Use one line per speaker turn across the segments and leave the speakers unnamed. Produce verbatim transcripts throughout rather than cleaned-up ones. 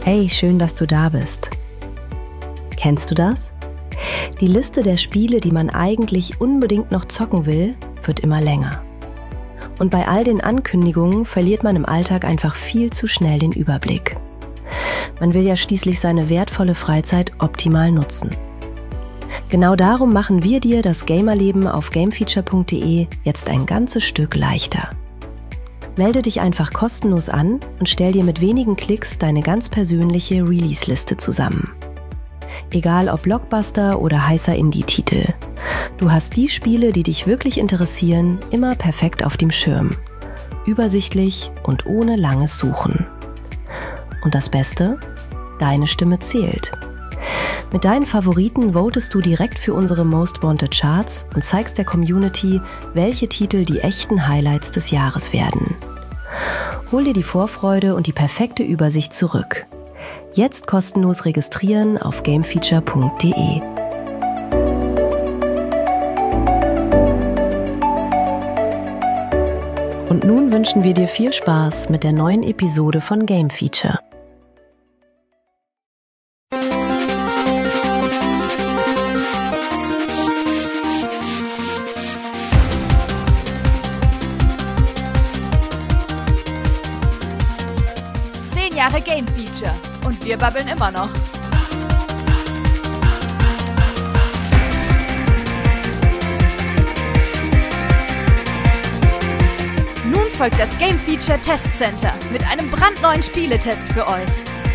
Hey, schön, dass du da bist. Kennst du das? Die Liste der Spiele, die man eigentlich unbedingt noch zocken will, wird immer länger. Und bei all den Ankündigungen verliert man im Alltag einfach viel zu schnell den Überblick. Man will ja schließlich seine wertvolle Freizeit optimal nutzen. Genau darum machen wir dir das Gamerleben auf gamefeature punkt de jetzt ein ganzes Stück leichter. Melde dich einfach kostenlos an und stell dir mit wenigen Klicks deine ganz persönliche Release-Liste zusammen. Egal ob Blockbuster oder heißer Indie-Titel. Du hast die Spiele, die dich wirklich interessieren, immer perfekt auf dem Schirm. Übersichtlich und ohne langes Suchen. Und das Beste? Deine Stimme zählt. Mit deinen Favoriten votest du direkt für unsere Most Wanted Charts und zeigst der Community, welche Titel die echten Highlights des Jahres werden. Hol dir die Vorfreude und die perfekte Übersicht zurück. Jetzt kostenlos registrieren auf gamefeature punkt de. Und nun wünschen wir dir viel Spaß mit der neuen Episode von Game Feature.
Jahre Game Feature und wir babbeln immer noch. Nun folgt das Game Feature Test Center mit einem brandneuen Spieletest für euch.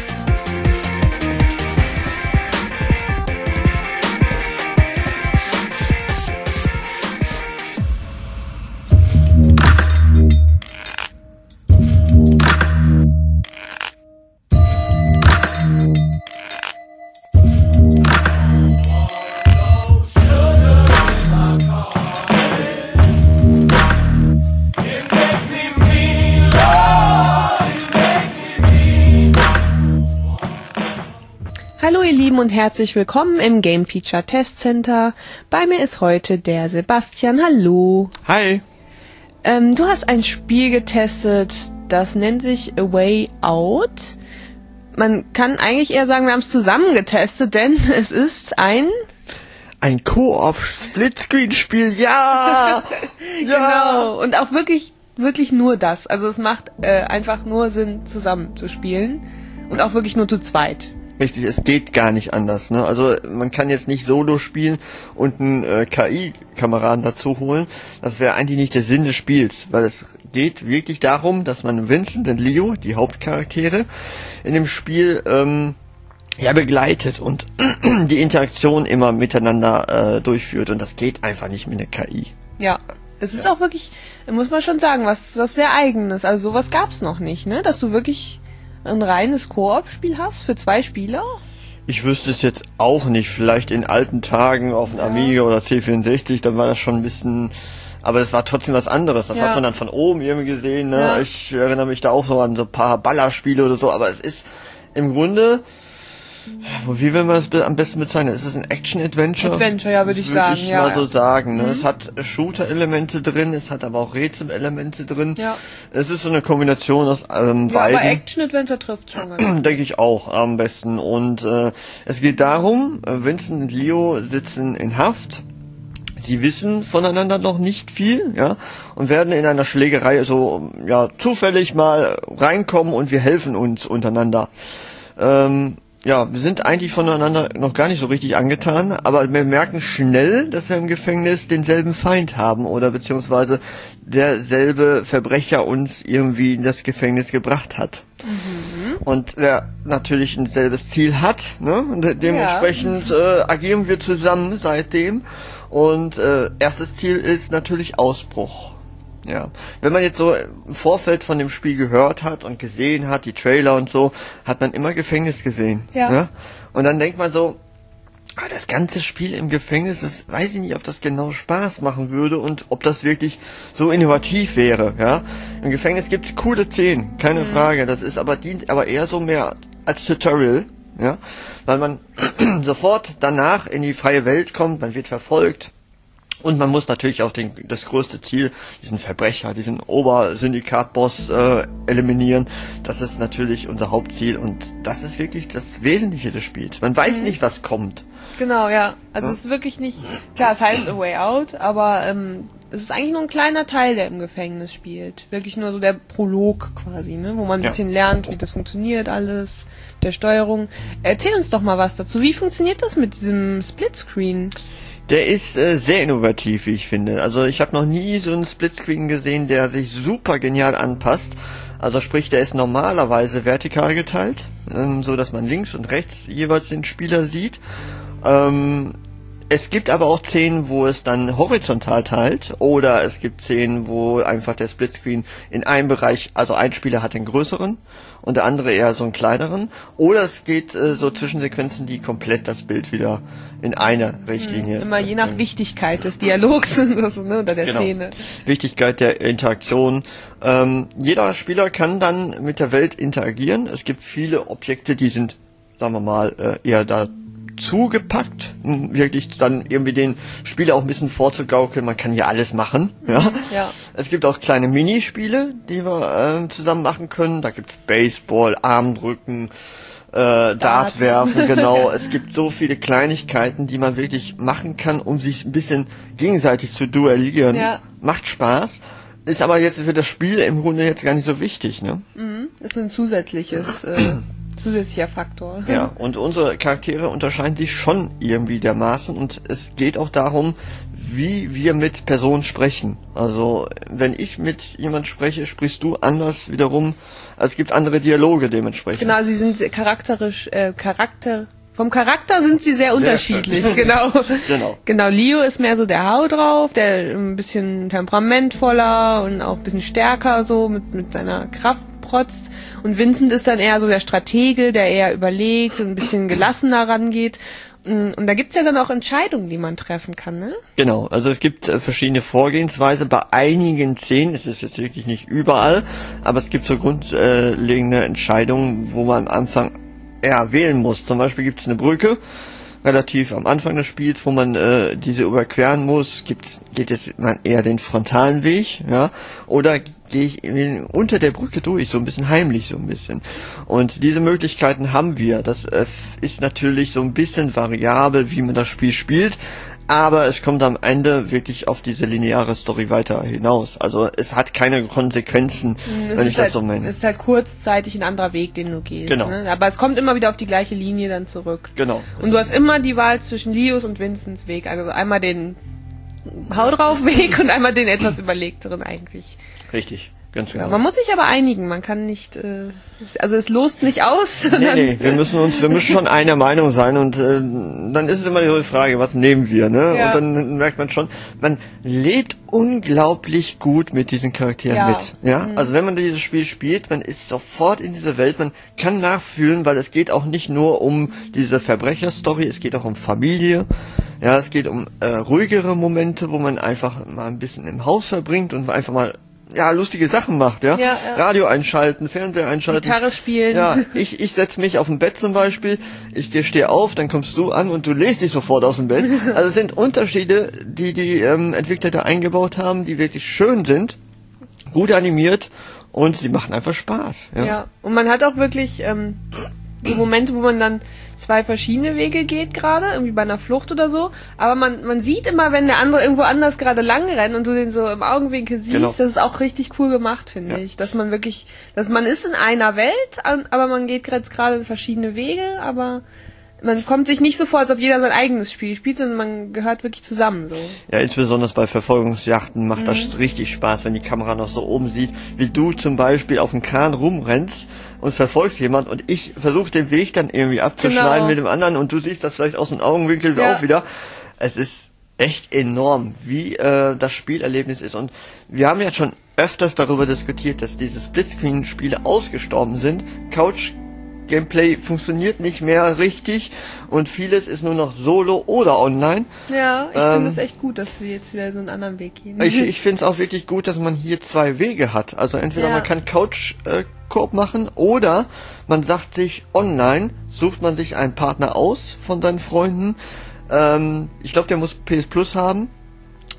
Hallo ihr Lieben und herzlich willkommen im Game Feature Test Center. Bei mir ist heute der Sebastian. Hallo.
Hi.
Ähm, du hast ein Spiel getestet, das nennt sich A Way Out. Man kann eigentlich eher sagen, wir haben es zusammen getestet, denn es ist ein...
Ein Koop-Splitscreen-Spiel, ja! Ja!
Genau, und auch wirklich, wirklich nur das. Also es macht äh, einfach nur Sinn, zusammen zu spielen und auch wirklich nur zu zweit.
Richtig, es geht gar nicht anders, ne? Also man kann jetzt nicht Solo spielen und einen äh, K I-Kameraden dazu holen. Das wäre eigentlich nicht der Sinn des Spiels, weil es geht wirklich darum, dass man Vincent und Leo, die Hauptcharaktere, in dem Spiel ähm, ja begleitet und die Interaktion immer miteinander äh, durchführt. Und das geht einfach nicht mit einer K I.
Ja, es ist ja auch wirklich, muss man schon sagen, was, was sehr Eigenes. Also sowas gab's noch nicht, ne? Dass du wirklich ein reines Koop-Spiel hast für zwei Spieler?
Ich wüsste es jetzt auch nicht. Vielleicht in alten Tagen auf dem ja. Amiga oder C vierundsechzig, dann war das schon ein bisschen... Aber das war trotzdem was anderes. Das ja. hat man dann von oben irgendwie gesehen. Ne? Ja. Ich erinnere mich da auch so an so ein paar Ballerspiele oder so. Aber es ist im Grunde... Wie will man das am besten bezeichnen? Ist es ein Action-Adventure?
Adventure, ja, würde ich sagen.
Würde ich
ja,
mal
ja.
so sagen. Ne?
Mhm.
Es hat Shooter-Elemente drin, es hat aber auch Rätsel-Elemente drin.
Ja.
Es ist so eine Kombination aus ähm,
ja,
beiden.
Aber Action-Adventure trifft schon ganz.
Denke ich auch am besten. Und äh, es geht darum, Vincent und Leo sitzen in Haft. Sie wissen voneinander noch nicht viel, ja, und werden in einer Schlägerei so ja zufällig mal reinkommen und wir helfen uns untereinander. Ähm, Ja, wir sind eigentlich voneinander noch gar nicht so richtig angetan, aber wir merken schnell, dass wir im Gefängnis denselben Feind haben oder beziehungsweise derselbe Verbrecher uns irgendwie in das Gefängnis gebracht hat. Mhm. Und der natürlich ein selbes Ziel hat, ne? Und dementsprechend ja. äh, agieren wir zusammen seitdem. Und äh, erstes Ziel ist natürlich Ausbruch. Ja, wenn man jetzt so im Vorfeld von dem Spiel gehört hat und gesehen hat, die Trailer und so, hat man immer Gefängnis gesehen.
Ja.
Ne? Und dann denkt man so, ah, das ganze Spiel im Gefängnis, das weiß ich nicht, ob das genau Spaß machen würde und ob das wirklich so innovativ wäre. Ja, im Gefängnis gibt's coole Szenen, keine mhm. Frage. Das ist aber dient aber eher so mehr als Tutorial, ja, weil man sofort danach in die freie Welt kommt, man wird verfolgt. Und man muss natürlich auch den, das größte Ziel, diesen Verbrecher, diesen Obersyndikat-Boss äh, eliminieren. Das ist natürlich unser Hauptziel und das ist wirklich das Wesentliche des Spiels. Man weiß mhm. nicht, was kommt.
Genau, ja. Also
ja?
es ist wirklich nicht, klar, es heißt A Way Out, aber ähm, es ist eigentlich nur ein kleiner Teil, der im Gefängnis spielt. Wirklich nur so der Prolog quasi, ne, wo man ein
ja.
bisschen lernt, wie das funktioniert alles, der Steuerung. Erzähl uns doch mal was dazu. Wie funktioniert das mit diesem Splitscreen?
Der ist äh, sehr innovativ, wie ich finde. Also ich habe noch nie so einen Splitscreen gesehen, der sich super genial anpasst. Also sprich, der ist normalerweise vertikal geteilt, ähm, so dass man links und rechts jeweils den Spieler sieht. Ähm, es gibt aber auch Szenen, wo es dann horizontal teilt, oder es gibt Szenen, wo einfach der Splitscreen in einem Bereich, also ein Spieler hat den größeren und der andere eher so einen kleineren, oder es geht äh, so Zwischensequenzen, die komplett das Bild wieder in eine Richtlinie.
Immer je nach Wichtigkeit des Dialogs das, ne, oder der
genau.
Szene.
Wichtigkeit der Interaktion. Ähm, jeder Spieler kann dann mit der Welt interagieren. Es gibt viele Objekte, die sind, sagen wir mal, äh, eher da zugepackt, wirklich dann irgendwie den Spieler auch ein bisschen vorzugaukeln, man kann hier alles machen. Ja.
Ja.
Es gibt auch kleine Minispiele, die wir äh, zusammen machen können. Da gibt's Baseball, Armdrücken, äh, Dart werfen, genau. Es gibt so viele Kleinigkeiten, die man wirklich machen kann, um sich ein bisschen gegenseitig zu duellieren.
Ja.
Macht Spaß. Ist aber jetzt für das Spiel im Grunde jetzt gar nicht so wichtig, ne?
Mhm. Ist so ein zusätzliches äh, zusätzlicher Faktor.
Ja, und unsere Charaktere unterscheiden sich schon irgendwie dermaßen und es geht auch darum, wie wir mit Personen sprechen. Also, wenn ich mit jemand spreche, sprichst du anders wiederum. Also, es gibt andere Dialoge dementsprechend.
Genau, sie sind charakterisch, äh, Charakter, vom Charakter sind sie sehr unterschiedlich,
schön.
genau.
Genau.
Genau, Leo ist mehr so der Hau drauf, der ein bisschen temperamentvoller und auch ein bisschen stärker so mit, mit seiner Kraft protzt. Und Vincent ist dann eher so der Stratege, der eher überlegt und ein bisschen gelassener rangeht. Und da gibt's ja dann auch Entscheidungen, die man treffen kann, ne?
Genau, also es gibt äh, verschiedene Vorgehensweise. Bei einigen Szenen, es ist jetzt wirklich nicht überall, aber es gibt so grundlegende Entscheidungen, wo man am Anfang eher wählen muss. Zum Beispiel gibt's eine Brücke, relativ am Anfang des Spiels, wo man äh, diese überqueren muss. Gibt's, geht es man eher den frontalen Weg, ja, oder gehe ich in, unter der Brücke durch, so ein bisschen heimlich, so ein bisschen. Und diese Möglichkeiten haben wir. Das äh, ist natürlich so ein bisschen variabel, wie man das Spiel spielt, aber es kommt am Ende wirklich auf diese lineare Story weiter hinaus. Also es hat keine Konsequenzen,
es
wenn ich
halt,
das so meine.
Es ist halt kurzzeitig ein anderer Weg, den du gehst.
Genau.
Ne? Aber es kommt immer wieder auf die gleiche Linie dann zurück.
Genau.
Und du hast immer die Wahl zwischen Leos und Vincents Weg. Also einmal den Hau drauf Weg und einmal den etwas überlegteren eigentlich.
Richtig. Ganz genau.
Ja, man muss sich aber einigen, man kann nicht, äh, also es lost nicht aus.
Nee, nee, wir müssen uns, wir müssen schon einer Meinung sein und äh, dann ist es immer die Frage, was nehmen wir, ne?
Ja.
Und dann merkt man schon, man lebt unglaublich gut mit diesen Charakteren
Ja.
mit, ja?
Mhm.
Also wenn man dieses Spiel spielt, man ist sofort in dieser Welt, man kann nachfühlen, weil es geht auch nicht nur um diese Verbrecherstory, es geht auch um Familie. Ja, es geht um äh, ruhigere Momente, wo man einfach mal ein bisschen im Haus verbringt und einfach mal ja, lustige Sachen macht, ja?
Ja, ja.
Radio einschalten, Fernseher einschalten.
Gitarre spielen.
Ja, ich, ich setz mich auf dem Bett zum Beispiel, ich stehe auf, dann kommst du an und du lässt dich sofort aus dem Bett. Also es sind Unterschiede, die die ähm, Entwickler da eingebaut haben, die wirklich schön sind, gut animiert und sie machen einfach Spaß. Ja,
Ja, und man hat auch wirklich ähm, so Momente, wo man dann zwei verschiedene Wege geht gerade, irgendwie bei einer Flucht oder so, aber man man sieht immer, wenn der andere irgendwo anders gerade lang rennt und du den so im Augenwinkel siehst,
Genau.
das ist auch richtig cool gemacht, finde
Ja.
ich, dass man wirklich, dass man ist in einer Welt, an- aber man geht jetzt gerade verschiedene Wege, aber man kommt sich nicht so vor, als ob jeder sein eigenes Spiel spielt, sondern man gehört wirklich zusammen so.
Ja, insbesondere bei Verfolgungsjachten macht das richtig Spaß, wenn die Kamera noch so oben sieht, wie du zum Beispiel auf dem Kran rumrennst und verfolgst jemand und ich versuche den Weg dann irgendwie abzuschneiden
Genau.
mit dem anderen und du siehst das vielleicht aus dem Augenwinkel
Ja.
auch wieder. Es ist echt enorm, wie äh, das Spielerlebnis ist und wir haben ja schon öfters darüber diskutiert, dass diese Splitscreen-Spiele ausgestorben sind. Couch Gameplay funktioniert nicht mehr richtig und vieles ist nur noch solo oder online.
Ja, ich
Ähm,
finde es echt gut, dass wir jetzt wieder so einen anderen Weg gehen.
Ich, ich finde es auch wirklich gut, dass man hier zwei Wege hat. Also entweder
Ja.
man kann Couch-Koop machen oder man sagt sich online, sucht man sich einen Partner aus von seinen Freunden. Ähm, ich glaube, der muss P S Plus haben.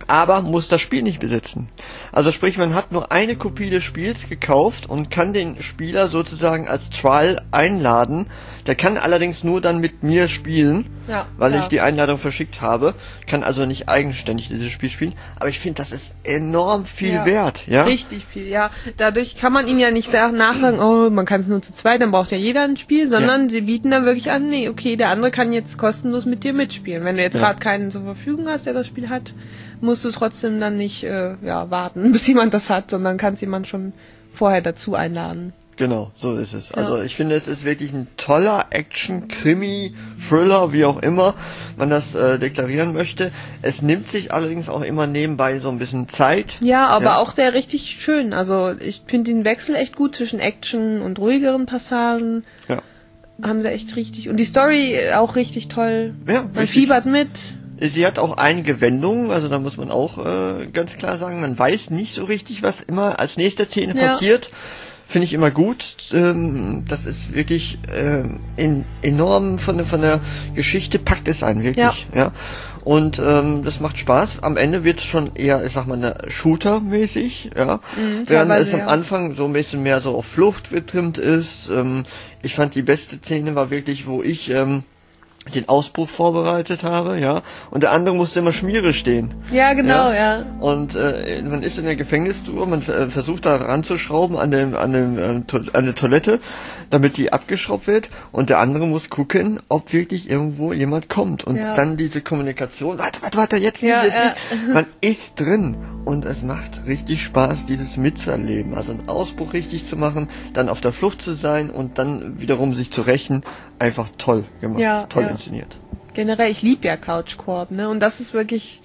aber muss das Spiel nicht besitzen. Also sprich, man hat nur eine Kopie des Spiels gekauft und kann den Spieler sozusagen als Trial einladen. Der kann allerdings nur dann mit mir spielen,
ja,
weil
ja.
ich die Einladung verschickt habe, kann also nicht eigenständig dieses Spiel spielen. Aber ich finde, das ist enorm viel
ja.
wert. Ja?
Richtig viel, ja. Dadurch kann man ihnen ja nicht nachsagen, oh, man kann es nur zu zweit, dann braucht ja jeder ein Spiel, sondern ja. sie bieten dann wirklich an, nee, okay, der andere kann jetzt kostenlos mit dir mitspielen. Wenn du jetzt
ja.
gerade keinen zur Verfügung hast, der das Spiel hat, musst du trotzdem dann nicht äh, ja, warten, bis jemand das hat, sondern kannst jemand schon vorher dazu einladen.
Genau, so ist es.
Ja.
Also ich finde, es ist wirklich ein toller Action, Krimi, Thriller, wie auch immer man das äh, deklarieren möchte. Es nimmt sich allerdings auch immer nebenbei so ein bisschen Zeit.
Ja, aber
ja.
auch der richtig schön. Also ich finde den Wechsel echt gut zwischen Action und ruhigeren Passagen.
Ja.
Haben sie echt richtig. Und die Story auch richtig toll.
Ja,
man
richtig.
fiebert mit.
Sie hat auch einige Wendungen, also da muss man auch äh, ganz klar sagen, man weiß nicht so richtig, was immer als nächste Szene
Ja.
passiert. Finde ich immer gut. Ähm, das ist wirklich ähm, in, enorm von, der- von der Geschichte, packt es einen wirklich. Ja. ja. Und ähm, das macht Spaß. Am Ende wird es schon eher, ich sag mal, eine Shooter-mäßig, ja.
Mhm,
Während
teilweise,
es am
ja.
Anfang so ein bisschen mehr so auf Flucht getrimmt ist. Ähm, ich fand die beste Szene war wirklich, wo ich ähm, den Ausbruch vorbereitet habe, ja, und der andere musste immer Schmiere stehen.
Ja, genau, ja.
ja. Und äh, man ist in der Gefängnistour, man äh, versucht da ranzuschrauben an dem, an dem, äh, to- an der Toilette, damit die abgeschraubt wird, und der andere muss gucken, ob wirklich irgendwo jemand kommt. Und
Ja.
dann diese Kommunikation, warte, warte, warte, jetzt,
Ja,
jetzt,
ja.
jetzt. Man ist drin. Und es macht richtig Spaß, dieses mitzuerleben. Also einen Ausbruch richtig zu machen, dann auf der Flucht zu sein und dann wiederum sich zu rächen. Einfach toll gemacht,
Ja,
toll
ja.
inszeniert.
Generell, ich liebe ja Couch Koop, ne? Und das ist wirklich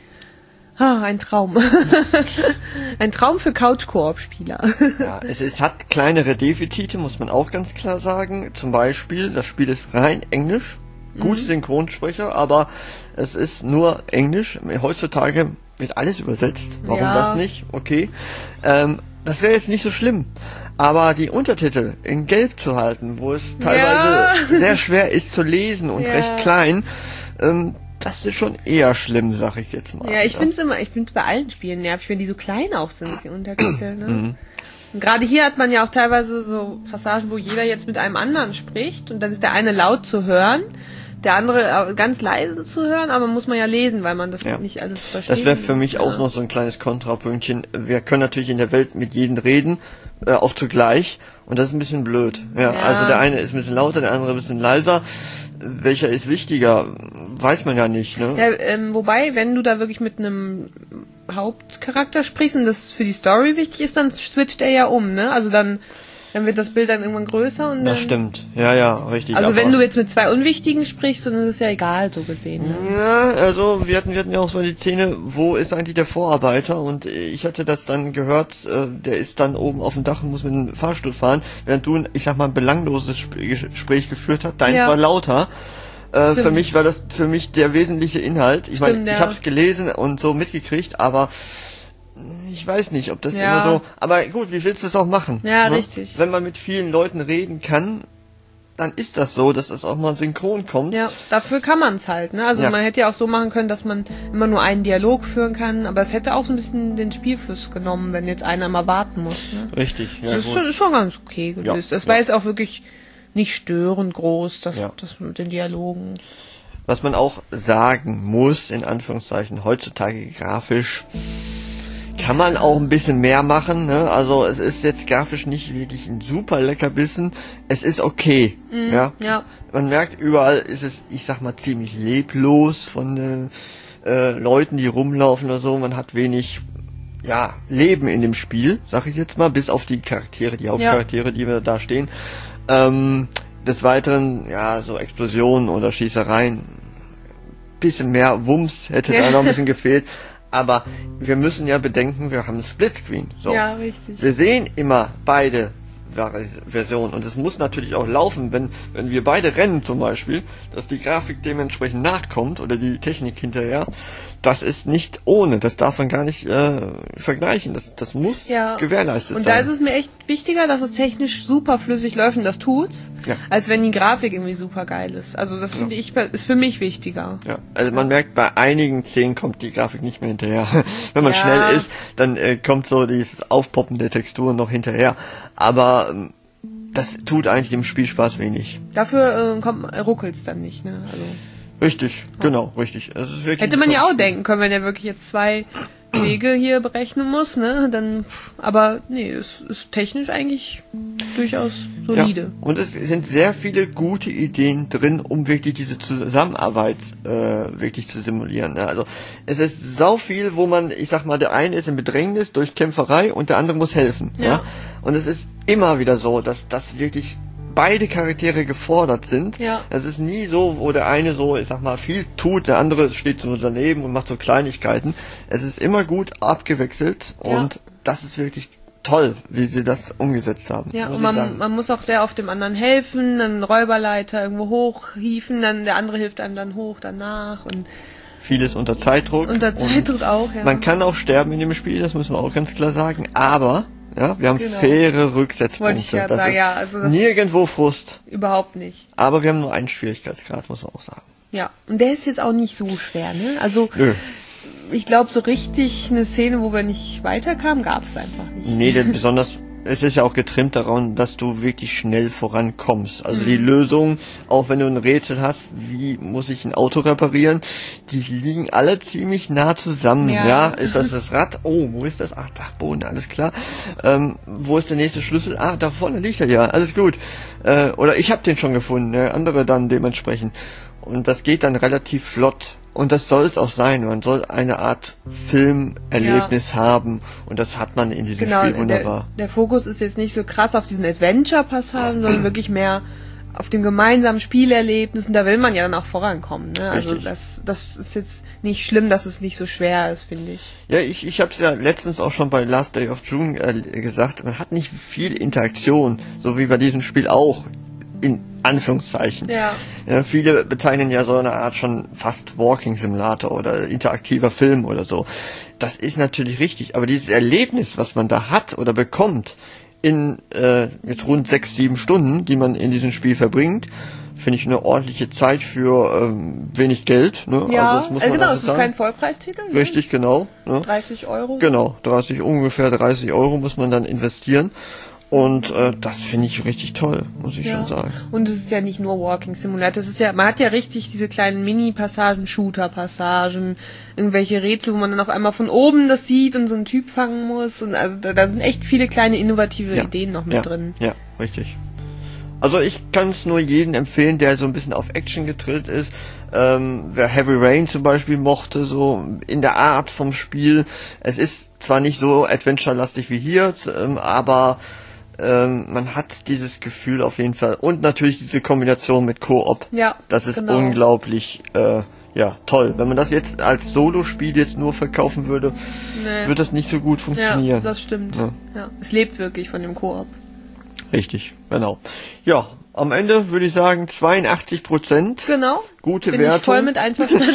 ah, ein Traum. Ein Traum für Couch Koop-Spieler.
Ja, es, es hat kleinere Defizite, muss man auch ganz klar sagen. Zum Beispiel, das Spiel ist rein Englisch. Gute Synchronsprecher, aber es ist nur Englisch. Heutzutage wird alles übersetzt. Warum
Ja.
das nicht? Okay. Ähm, das wäre jetzt nicht so schlimm. Aber die Untertitel in Gelb zu halten, wo es teilweise
Ja.
sehr schwer ist zu lesen und
Ja.
recht klein, ähm, das ist schon eher schlimm, sag ich jetzt mal.
Ja, ich find's immer, ich find's bei allen Spielen nervig, wenn die so klein auch sind, die Untertitel, ne? Und gerade hier hat man ja auch teilweise so Passagen, wo jeder jetzt mit einem anderen spricht und dann ist der eine laut zu hören, der andere ganz leise zu hören, aber muss man ja lesen, weil man das
Ja.
nicht alles versteht.
Das wäre für mich
ja.
auch noch so ein kleines Kontrapünktchen. Wir können natürlich in der Welt mit jedem reden, äh, auch zugleich. Und das ist ein bisschen blöd. Ja,
Ja.
Also der eine ist ein bisschen lauter, der andere ein bisschen leiser. Welcher ist wichtiger? Weiß man ja nicht. Ne?
Ja, ähm, wobei, wenn du da wirklich mit einem Hauptcharakter sprichst und das für die Story wichtig ist, dann switcht er ja um, ne? Also dann, dann wird das Bild dann irgendwann größer und dann...
Das stimmt. Ja, ja, richtig.
Also
aber
wenn du jetzt mit zwei Unwichtigen sprichst, dann ist es ja egal, so gesehen. Ne?
Ja, also wir hatten, wir hatten ja auch so die Szene, wo ist eigentlich der Vorarbeiter, und ich hatte das dann gehört, äh, der ist dann oben auf dem Dach und muss mit dem Fahrstuhl fahren, während du, ich sag mal, ein belangloses Sp- Gespräch geführt hast, deins
Ja.
war lauter. Äh,
Stimmt.
für mich war das für mich der wesentliche Inhalt. Ich meine,
Stimmt,
ich
ja.
habe es gelesen und so mitgekriegt, aber ich weiß nicht, ob das
Ja.
immer so... Aber gut, wie willst du es auch machen?
Ja,
ne?
richtig.
Wenn man mit vielen Leuten reden kann, dann ist das so, dass es auch mal synchron kommt.
Ja, dafür kann man es halt, ne? Also
Ja.
man hätte ja auch so machen können, dass man immer nur einen Dialog führen kann, aber es hätte auch so ein bisschen den Spielfluss genommen, wenn jetzt einer mal warten muss, ne?
Richtig, ja,
das ist
gut.
schon, schon ganz okay gelöst.
Ja,
Es war
ja.
jetzt auch wirklich nicht störend groß, das,
Ja.
das mit den Dialogen.
Was man auch sagen muss, in Anführungszeichen, heutzutage grafisch, kann man auch ein bisschen mehr machen. Ne? Also es ist jetzt grafisch nicht wirklich ein super Leckerbissen. Es ist okay.
Mhm,
ja?
ja.
Man merkt, überall ist es, ich sag mal, ziemlich leblos von den äh, Leuten, die rumlaufen oder so. Man hat wenig ja, Leben in dem Spiel, sag ich jetzt mal, bis auf die Charaktere, die Hauptcharaktere, die wir da stehen. Ähm, des Weiteren, ja, so Explosionen oder Schießereien, bisschen mehr Wumms hätte da noch ein bisschen gefehlt. Aber wir müssen ja bedenken, wir haben ein Splitscreen. So.
Ja, richtig.
Wir sehen immer beide Vari- Versionen, und es muss natürlich auch laufen, wenn, wenn wir beide rennen zum Beispiel, dass die Grafik dementsprechend nachkommt oder die Technik hinterher, das ist nicht ohne, das darf man gar nicht äh, vergleichen, das, das muss
ja.
gewährleistet
und
sein.
Und da ist es mir echt wichtiger, dass es technisch super flüssig läuft und das tut's,
ja.
als wenn die Grafik irgendwie super geil ist. Also das finde ja. ich ist für mich wichtiger.
Ja, also man merkt, bei einigen Szenen kommt die Grafik nicht mehr hinterher. Wenn man
ja.
schnell ist, dann äh, kommt so dieses Aufpoppen der Texturen noch hinterher. Aber ähm, das tut eigentlich dem Spielspaß wenig.
Dafür äh, kommt ruckelt's dann nicht, ne? Also
richtig, ja. genau, richtig. Also es ist wirklich
hätte man ja auch denken können, wenn er wirklich jetzt zwei Wege hier berechnen muss, ne? Dann, aber nee, es ist technisch eigentlich durchaus solide.
Ja, und es sind sehr viele gute Ideen drin, um wirklich diese Zusammenarbeit äh, wirklich zu simulieren. Ne? Also es ist sau viel, wo man, ich sag mal, der eine ist in Bedrängnis durch Kämpferei und der andere muss helfen. Ja. Ja? Und es ist immer wieder so, dass das wirklich beide Charaktere gefordert sind.
Ja.
Es ist nie so, wo der eine so, ich sag mal, viel tut, der andere steht so daneben und macht so Kleinigkeiten. Es ist immer gut abgewechselt und ja. das ist wirklich toll, wie sie das umgesetzt haben.
Ja, und man, man muss auch sehr oft dem anderen helfen, einen Räuberleiter irgendwo hochhieven, dann der andere hilft einem dann hoch danach und
vieles unter Zeitdruck.
Unter Zeitdruck auch, ja.
Man kann auch sterben in dem Spiel, das müssen wir auch ganz klar sagen, aber ja, wir haben
genau.
faire Rücksetzpunkte.
Wollte ich ja
das
sagen,
ist
ja, also das
nirgendwo Frust.
Überhaupt nicht.
Aber wir haben nur einen Schwierigkeitsgrad, muss man auch sagen.
Ja, und der ist jetzt auch nicht so schwer, ne? Also,
Nö.
ich glaube, so richtig eine Szene, wo wir nicht weiterkamen, gab es einfach nicht.
Nee, denn besonders, es ist ja auch getrimmt daran, dass du wirklich schnell vorankommst. Also mhm. die Lösung, auch wenn du ein Rätsel hast, wie muss ich ein Auto reparieren, die liegen alle ziemlich nah zusammen. Ja, ja? Ist das das Rad? Oh, wo ist das? Ach, Dachboden, alles klar. Ähm, wo ist der nächste Schlüssel? Ah, da vorne liegt er ja, alles gut. Äh, oder ich habe den schon gefunden, ne? Andere dann dementsprechend. Und das geht dann relativ flott. Und das soll es auch sein. Man soll eine Art Filmerlebnis ja. haben. Und das hat man in diesem
genau,
Spiel wunderbar.
Der, der Fokus ist jetzt nicht so krass auf diesen Adventure-Passagen, sondern wirklich mehr auf dem gemeinsamen Spielerlebnis. Und da will man ja dann auch vorankommen. Ne? Also das, das ist jetzt nicht schlimm, dass es nicht so schwer ist, finde ich.
Ja, ich, ich habe es ja letztens auch schon bei Last Day of June äh, gesagt. Man hat nicht viel Interaktion, so wie bei diesem Spiel auch. In Anführungszeichen.
Ja.
Ja, viele bezeichnen ja so eine Art schon fast Walking Simulator oder interaktiver Film oder so. Das ist natürlich richtig, aber dieses Erlebnis, was man da hat oder bekommt in äh, jetzt rund sechs, sieben Stunden, die man in diesem Spiel verbringt, finde ich eine ordentliche Zeit für ähm, wenig Geld. Ne?
Ja,
also das muss man
äh, genau, es ist
sagen.
kein Vollpreistitel. Ne?
Richtig, genau. Ne?
dreißig Euro.
Genau, dreißig, ungefähr dreißig Euro muss man dann investieren. Und äh, das finde ich richtig toll, muss ich ja. schon sagen.
Und es ist ja nicht nur Walking Simulator, es ist ja, man hat ja richtig diese kleinen Mini-Passagen, Shooter-Passagen, irgendwelche Rätsel, wo man dann auf einmal von oben das sieht und so einen Typ fangen muss. Und also da, da sind echt viele kleine innovative
ja.
Ideen noch mit
ja.
drin.
Ja, richtig. Also ich kann es nur jedem empfehlen, der so ein bisschen auf Action getrillt ist. Ähm, wer Heavy Rain zum Beispiel mochte, so in der Art vom Spiel. Es ist zwar nicht so adventure-lastig wie hier, ähm, aber ähm, man hat dieses Gefühl auf jeden Fall. Und natürlich diese Kombination mit Koop.
Ja,
das ist
genau.
unglaublich äh, ja, toll. Wenn man das jetzt als Solo-Spiel jetzt nur verkaufen würde, nee. wird das nicht so gut funktionieren.
Ja, das stimmt. Ja. Ja, es lebt wirklich von dem Koop.
Richtig, genau. Ja, am Ende würde ich sagen zweiundachtzig Prozent.
Genau.
Gute
Bin
Wertung.
Ich voll mit einverstanden.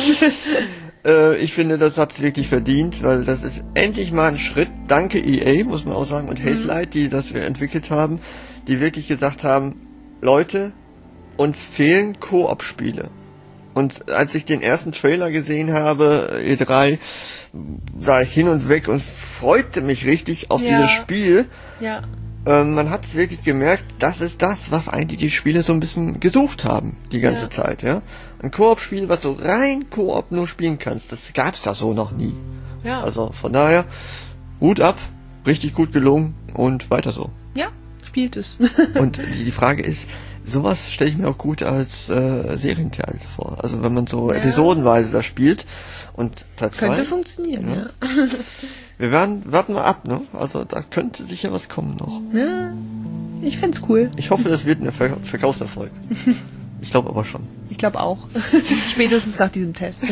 äh, ich finde, das hat's wirklich verdient, weil das ist endlich mal ein Schritt. Danke E A, muss man auch sagen, und
mhm.
Hazelight, die das entwickelt haben, die wirklich gesagt haben, Leute, uns fehlen Koop-Spiele. Und als ich den ersten Trailer gesehen habe, E drei, war ich hin und weg und freute mich richtig auf
ja.
dieses Spiel.
Ja.
Ähm, man hat wirklich gemerkt, das ist das, was eigentlich die Spieler so ein bisschen gesucht haben, die ganze ja. Zeit, ja. Ein Koop-Spiel, was du rein Koop nur spielen kannst, das gab's da so noch nie.
Ja.
Also von daher, Hut ab, richtig gut gelungen und weiter so.
Ja, spielt es.
Und die, die Frage ist, sowas stelle ich mir auch gut als äh, Serientheater vor. Also wenn man so ja. episodenweise da spielt und Teil zwei.
Könnte funktionieren, ja.
ja. Wir werden, warten mal ab, ne? Also da könnte sicher was kommen noch.
Ja, ich find's cool.
Ich hoffe, das wird ein Ver- Verkaufserfolg. Ich glaube aber schon.
Ich glaube auch. Spätestens nach diesem Test.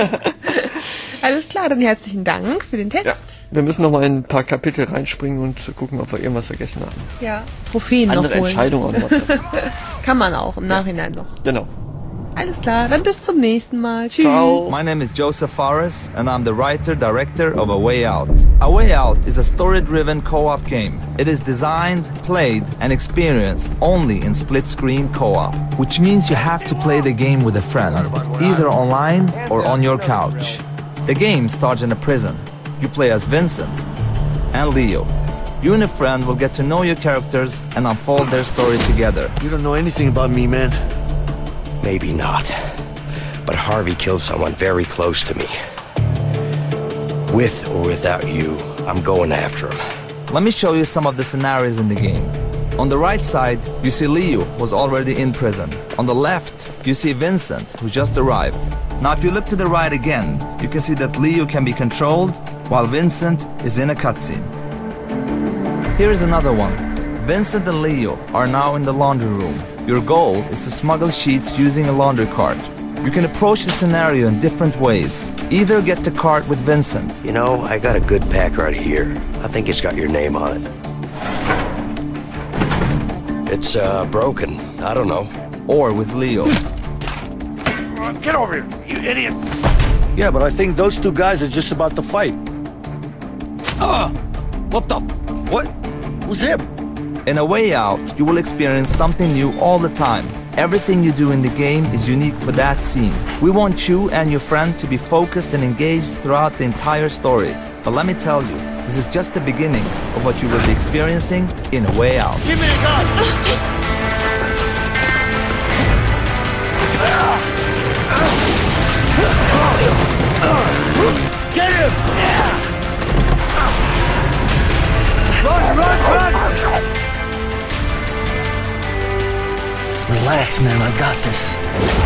Alles klar, dann herzlichen Dank für den Test.
Ja, wir müssen noch mal in ein paar Kapitel reinspringen und gucken, ob wir irgendwas vergessen haben.
Ja, Trophäen
Andere
noch holen.
Entscheidungen auch noch.
Kann man auch im Nachhinein noch.
Genau.
Alles klar, dann bis zum nächsten Mal. Tschüss.
Ciao.
My name is Joseph Fares, and I'm the writer-director of A Way Out. A Way Out is a story-driven co-op game. It is designed, played, and experienced only in split-screen co-op, which means you have to play the game with a friend, either online or on your couch. The game starts in a prison. You play as Vincent and Leo. You and a friend will get to know your characters and unfold their story together.
You don't know anything about me, man.
Maybe not. But Harvey killed someone very close to me. With or without you, I'm going after him.
Let me show you some of the scenarios in the game. On the right side, you see Leo, who's already in prison. On the left, you see Vincent, who just arrived. Now if you look to the right again, you can see that Leo can be controlled, while Vincent is in a cutscene. Here is another one. Vincent and Leo are now in the laundry room. Your goal is to smuggle sheets using a laundry cart. You can approach the scenario in different ways. Either get the cart with Vincent.
You know, I got a good pack right here. I think it's got your name on it. It's, uh, broken. I don't know.
Or with Leo.
Get over here, you idiot! Yeah, but I think those two guys are just about to fight. Ah! What the? What? Who's him?
In A Way Out, you will experience something new all the time. Everything you do in the game is unique for that scene. We want you and your friend to be focused and engaged throughout the entire story. But let me tell you, this is just the beginning of what you will be experiencing in A Way Out.
Give me a gun! Get him! Run, run, run!
Relax, man, I got this.